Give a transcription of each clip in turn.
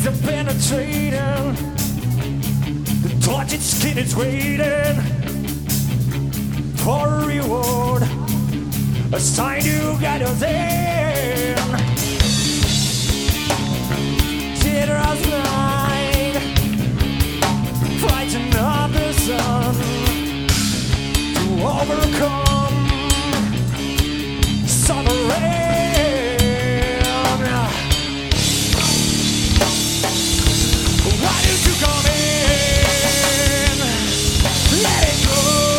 laser penetrating. The tortured skin is waiting for a reward, a sign you got us in. Teardrops blind, fighting up the sun to overcome suffering. Why did you come in? Let it go.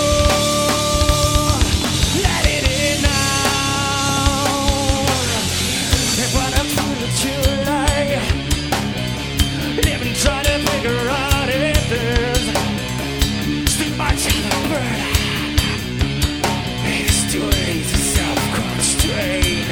Let it in now. If I don't feel the chill light, living trying to figure out if there's too much burn. It's too easy to self-constrain.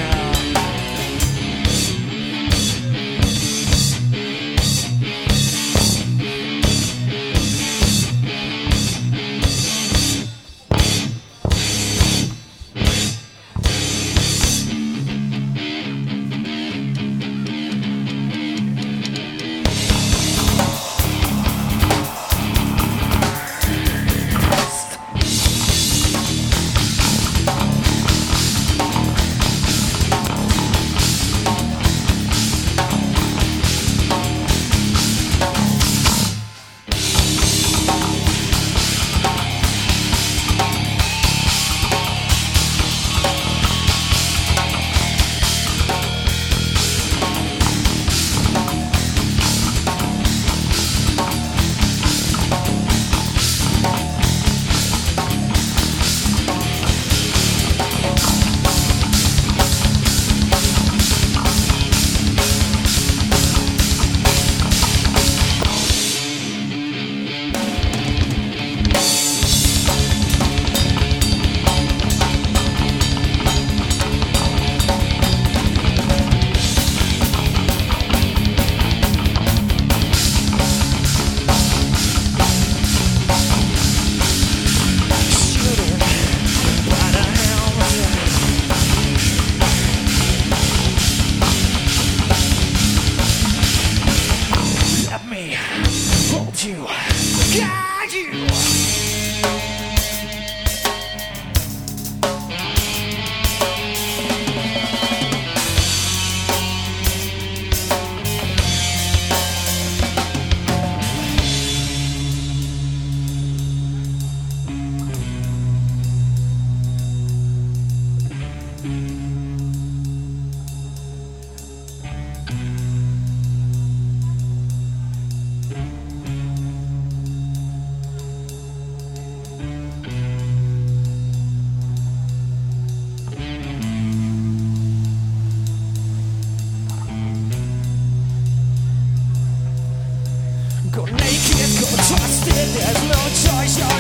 Go naked, go trusted, there's no choice, you're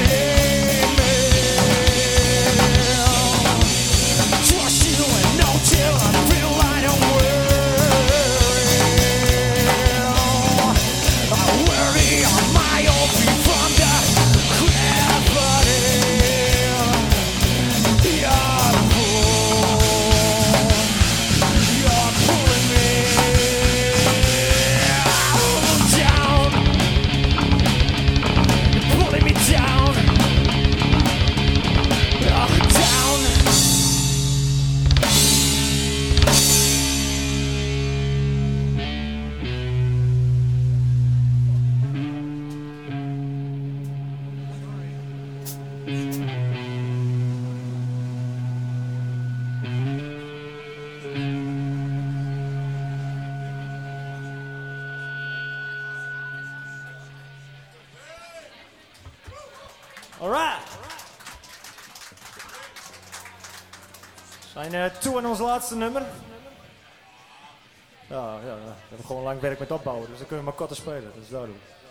in me. Trust you and no till I feel I don't worry. I worry on my own feet from the gravity. You're pulling me down. Pulling me down, down. All right. We zijn toe aan ons laatste nummer. Ja, we hebben gewoon lang werk met opbouwen, dus dan kunnen we maar korter spelen, dat is duidelijk.